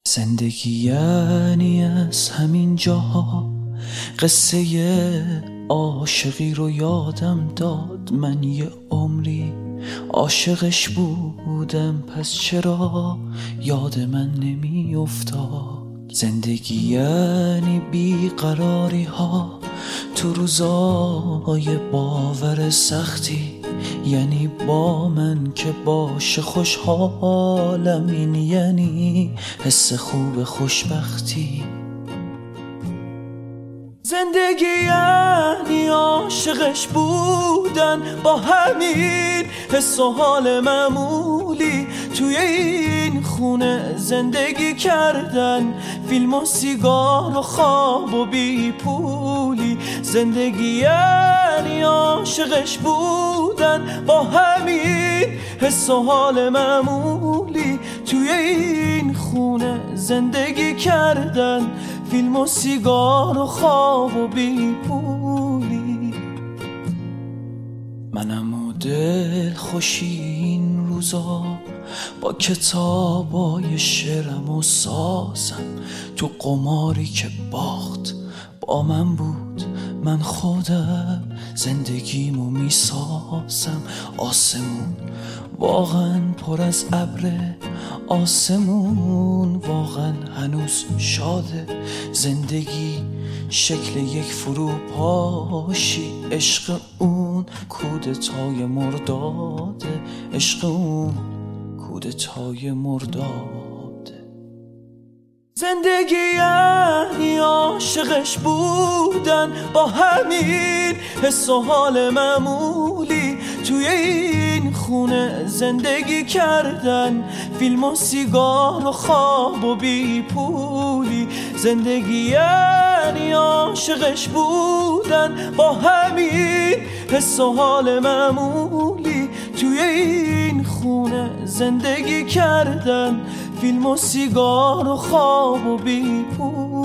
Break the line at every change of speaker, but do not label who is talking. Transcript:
زندگی یعنی از همین جاها قصه عاشقی رو یادم داد. من یه عمری عاشقش بودم، پس چرا یاد من نمی افتاد؟ زندگی یعنی بیقراری ها تو روزای باور سختی، یعنی با من که باشه خوشحالم، این یعنی حس خوب خوشبختی. زندگی یعنی عاشقش بودن با همین حس و حال معمولی، توی این خونه زندگی کردن، فیلم و سیگار و خواب و بی پولی. زندگی یعنی عاشقش بودن با همین حس و حال معمولی، توی این خونه زندگی کردن، فیلم و سیگار و خواب و بی پولی. منم و دل خوشی این روزا با کتابای شعرم و سازم، تو قماری که باخت با من بود، من خودم زندگیمو میسازم. آسمون واقعا پر از ابره، آسمون واقعا هنوز شاده. زندگی شکل یک فروپاشی، عشق اون کودتای مرداده، عشق اون کودتای مرداده. زندگی یعنی عاشقش بودن با همین حس و حال معمولی، توی این خونه زندگی کردن، فیلم و سیگار و خواب و بی پولی. زندگی یعنی عاشقش بودن با همین حس و حال معمولی، توی این خونه زندگی کردن، فیلم و سیگار و خواب و بی پولی.